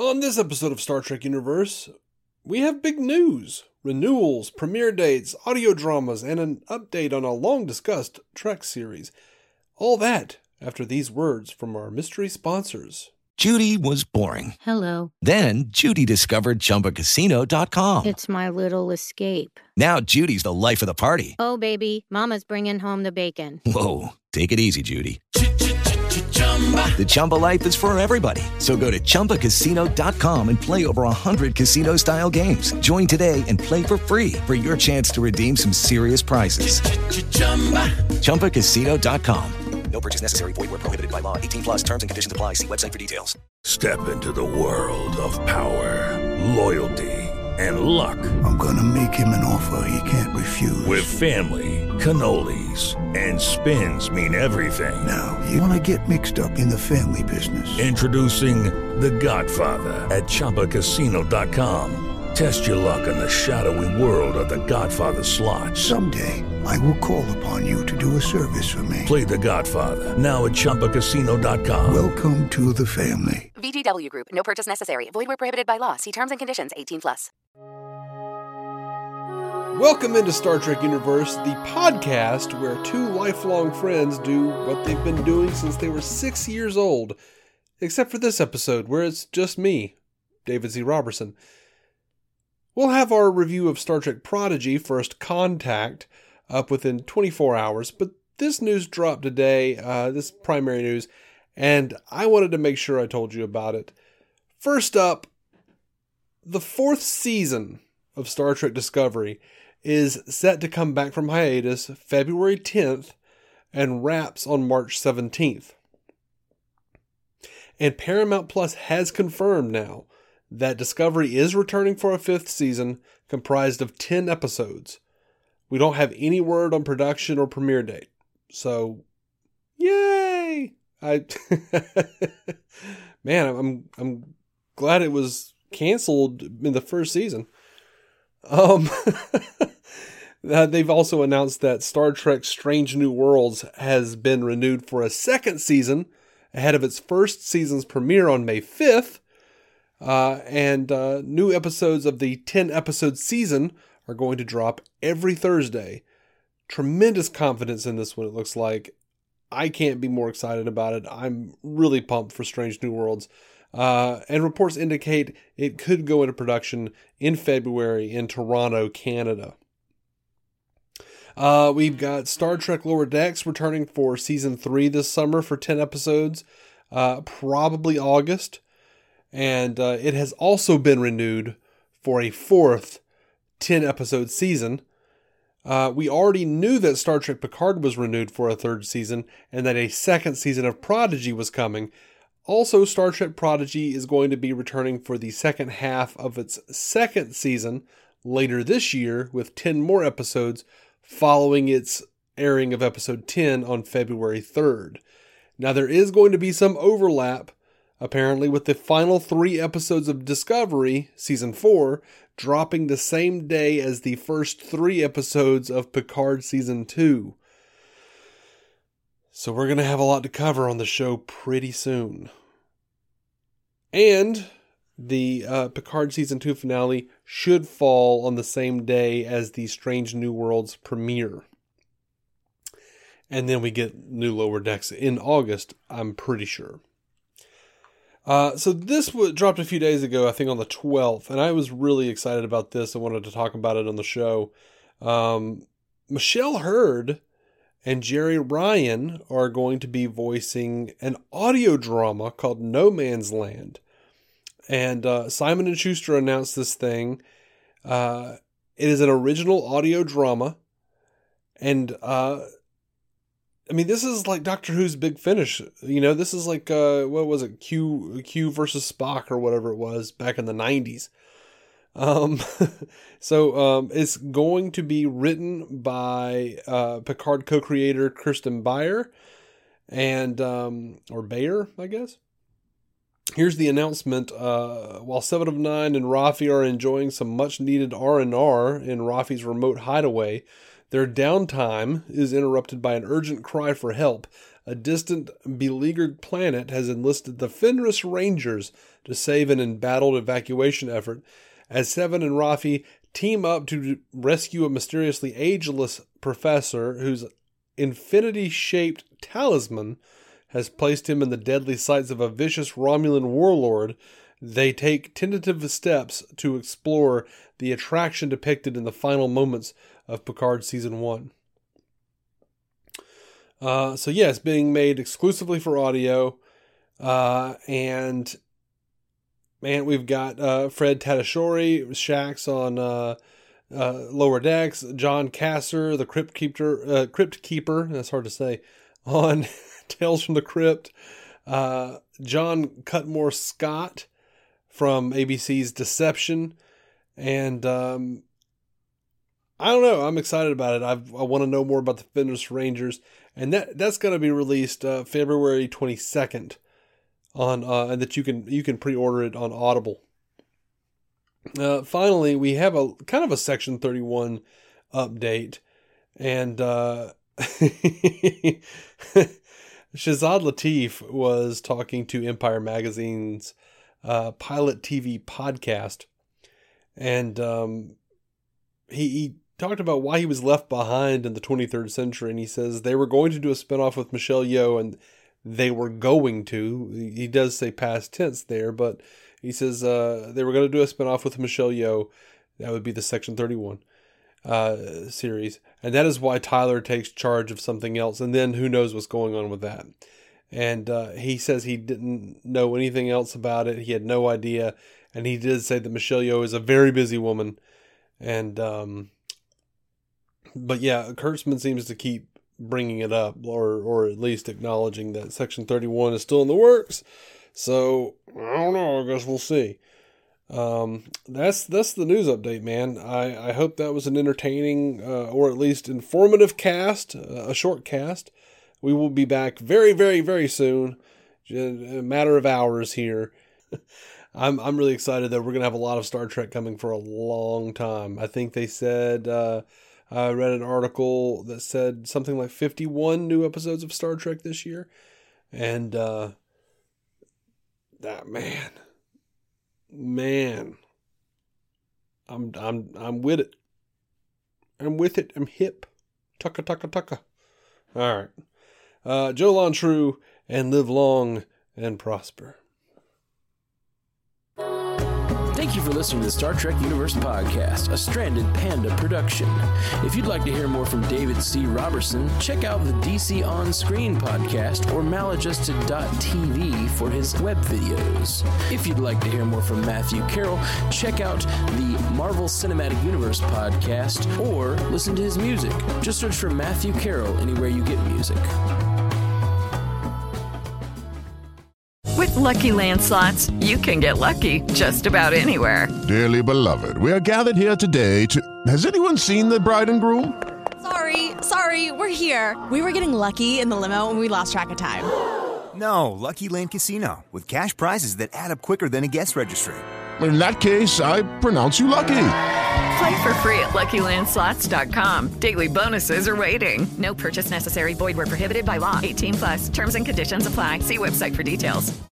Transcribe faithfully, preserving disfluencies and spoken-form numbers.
On this episode of Star Trek Universe, we have big news, renewals, premiere dates, audio dramas, and an update on a long-discussed Trek series. All that after these words from our mystery sponsors. Judy was boring. Hello. Then Judy discovered Chumba Casino dot com. It's my little escape. Now Judy's the life of the party. Oh, baby, mama's bringing home the bacon. Whoa, take it easy, Judy. The Chumba life is for everybody. So go to Chumba Casino dot com and play over one hundred casino-style games. Join today and play for free for your chance to redeem some serious prizes. Chumba Casino dot com. No purchase necessary. Void where prohibited by law. eighteen plus terms and conditions apply. See website for details. Step into the world of power, loyalty, and luck. I'm gonna make him an offer he can't refuse. With family, cannolis, and spins mean everything. Now, you wanna get mixed up in the family business. Introducing The Godfather at Chumba Casino dot com. Test your luck in the shadowy world of The Godfather slot. Someday, I will call upon you to do a service for me. Play The Godfather, now at Chumba Casino dot com. Welcome to the family. V G W Group. No purchase necessary. Void where prohibited by law. See terms and conditions. eighteen plus. Welcome into Star Trek Universe, the podcast where two lifelong friends do what they've been doing since they were six years old. Except for this episode, where it's just me, David Z. Robertson. We'll have our review of Star Trek Prodigy, First Contact, up within twenty-four hours, but this news dropped today, uh, this primary news, and I wanted to make sure I told you about it. First up, the fourth season of Star Trek Discovery is set to come back from hiatus February tenth and wraps on March seventeenth. And Paramount Plus has confirmed now that Discovery is returning for a fifth season comprised of ten episodes. We don't have any word on production or premiere date. So, yay! I Man, I'm I'm glad it was canceled in the first season. Um They've also announced that Star Trek Strange New Worlds has been renewed for a second season ahead of its first season's premiere on May fifth. Uh, and uh, new episodes of the ten-episode season are going to drop every Thursday. Tremendous confidence in this one, it looks like. I can't be more excited about it. I'm really pumped for Strange New Worlds. Uh, and reports indicate it could go into production in February in Toronto, Canada. Uh, we've got Star Trek Lower Decks returning for season three this summer for ten episodes, uh, probably August. And uh, it has also been renewed for a fourth ten-episode season. Uh, we already knew that Star Trek Picard was renewed for a third season and that a second season of Prodigy was coming. Also, Star Trek Prodigy is going to be returning for the second half of its second season later this year with ten more episodes following its airing of episode ten on February third. Now, there is going to be some overlap, apparently, with the final three episodes of Discovery, season four, dropping the same day as the first three episodes of Picard season two. So we're going to have a lot to cover on the show pretty soon. And the uh, Picard season two finale should fall on the same day as the Strange New Worlds premiere. And then we get new Lower Decks in August, I'm pretty sure. Uh, so this w- dropped a few days ago, I think on the twelfth, and I was really excited about this. I wanted to talk about it on the show. Um, Michelle Hurd and Jerry Ryan are going to be voicing an audio drama called No Man's Land. And uh, Simon and Schuster announced this thing. Uh, it is an original audio drama. And uh, I mean, this is like Doctor Who's Big Finish. You know, this is like, uh, what was it? Q, Q versus Spock or whatever it was back in the nineties. Um, so um, it's going to be written by uh, Picard co-creator Kirsten Beyer and, um, or Bayer, I guess. Here's the announcement. Uh, while Seven of Nine and Raffi are enjoying some much-needed R and R in Raffi's remote hideaway, their downtime is interrupted by an urgent cry for help. a distant, beleaguered planet has enlisted the Fenris Rangers to save an embattled evacuation effort, as Seven and Rafi team up to rescue a mysteriously ageless professor whose infinity-shaped talisman has placed him in the deadly sights of a vicious Romulan warlord. They take tentative steps to explore the attraction depicted in the final moments of Picard Season one. Uh, so yeah, it's being made exclusively for audio. Uh, and man, we've got uh, Fred Tatasciore, Shax on uh, uh, Lower Decks, John Kasser, the Crypt Keeper, uh, Crypt Keeper, that's hard to say, on Tales from the Crypt, uh, John Cutmore Scott from A B C's Deception, and um, I don't know, I'm excited about it. I've, I want to know more about the Fenris Rangers, and that that's going to be released uh, February twenty-second on, uh, and that you can you can pre-order it on Audible. Uh, finally, we have a kind of a Section thirty-one update, and uh, Shazad Latif was talking to Empire Magazine's uh, Pilot T V podcast, and um, he, he talked about why he was left behind in the twenty-third century, and he says they were going to do a spinoff with Michelle Yeoh, and they were going to. He does say past tense there, but he says uh, they were going to do a spinoff with Michelle Yeoh. That would be the Section thirty-one uh, series. And that is why Tyler takes charge of something else. And then who knows what's going on with that. And uh, he says he didn't know anything else about it. He had no idea. And he did say that Michelle Yeoh is a very busy woman. And, um, but yeah, Kurtzman seems to keep bringing it up, or, or at least acknowledging that Section thirty-one is still in the works. So, I don't know. I guess we'll see. Um, that's that's the news update, man. I, I hope that was an entertaining uh, or at least informative cast, uh, a short cast. We will be back very, very, very soon. In a matter of hours here. I'm I'm really excited that we're going to have a lot of Star Trek coming for a long time. I think they said, uh, I read an article that said something like fifty-one new episodes of Star Trek this year. And, uh, that man, man, I'm, I'm, I'm with it. I'm with it. I'm hip. Tucka, tucka, tucka. All right. Uh, Joe Lontrue, and live long and prosper. Thank you for listening to the Star Trek Universe Podcast, a Stranded Panda production. If you'd like to hear more from David C. Robertson, check out the D C On Screen podcast or maladjusted dot t v for his web videos. If you'd like to hear more from Matthew Carroll, check out the Marvel Cinematic Universe podcast or listen to his music. Just search for Matthew Carroll anywhere you get music. With Lucky Land Slots, you can get lucky just about anywhere. Dearly beloved, we are gathered here today to... Has anyone seen the bride and groom? Sorry, sorry, we're here. We were getting lucky in the limo and we lost track of time. No, Lucky Land Casino, with cash prizes that add up quicker than a guest registry. In that case, I pronounce you lucky. Play for free at lucky land slots dot com. Daily bonuses are waiting. No purchase necessary. Void where prohibited by law. eighteen plus. Terms and conditions apply. See website for details.